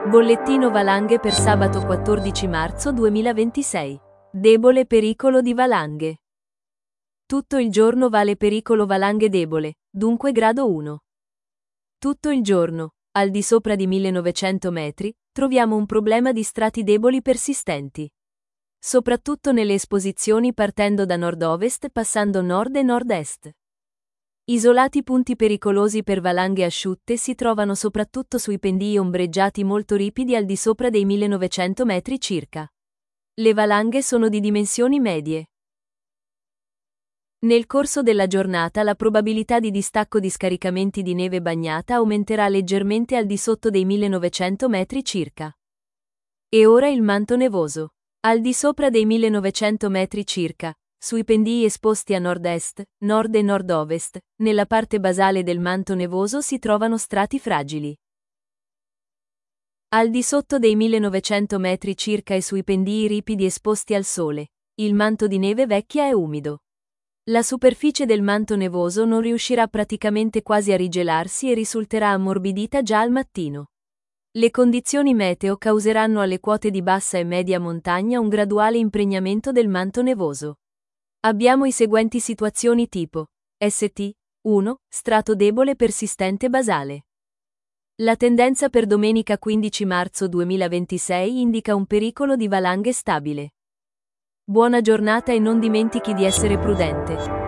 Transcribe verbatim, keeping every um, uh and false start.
Bollettino valanghe per sabato quattordici marzo duemilaventisei. Debole pericolo di valanghe. Tutto il giorno vale pericolo valanghe debole, dunque grado uno. Tutto il giorno, al di sopra di millenovecento metri, troviamo un problema di strati deboli persistenti. Soprattutto nelle esposizioni partendo da nord-ovest passando nord e nord-est. Isolati punti pericolosi per valanghe asciutte si trovano soprattutto sui pendii ombreggiati molto ripidi al di sopra dei millenovecento metri circa. Le valanghe sono di dimensioni medie. Nel corso della giornata la probabilità di distacco di scaricamenti di neve bagnata aumenterà leggermente al di sotto dei millenovecento metri circa. E ora il manto nevoso. Al di sopra dei millenovecento metri circa, sui pendii esposti a nord-est, nord e nord-ovest, nella parte basale del manto nevoso si trovano strati fragili. Al di sotto dei millenovecento metri circa e sui pendii ripidi esposti al sole, il manto di neve vecchia è umido. La superficie del manto nevoso non riuscirà praticamente quasi a rigelarsi e risulterà ammorbidita già al mattino. Le condizioni meteo causeranno alle quote di bassa e media montagna un graduale impregnamento del manto nevoso. Abbiamo i seguenti situazioni tipo S T uno, strato debole persistente basale. La tendenza per domenica quindici marzo duemilaventisei indica un pericolo di valanghe stabile. Buona giornata e non dimentichi di essere prudente.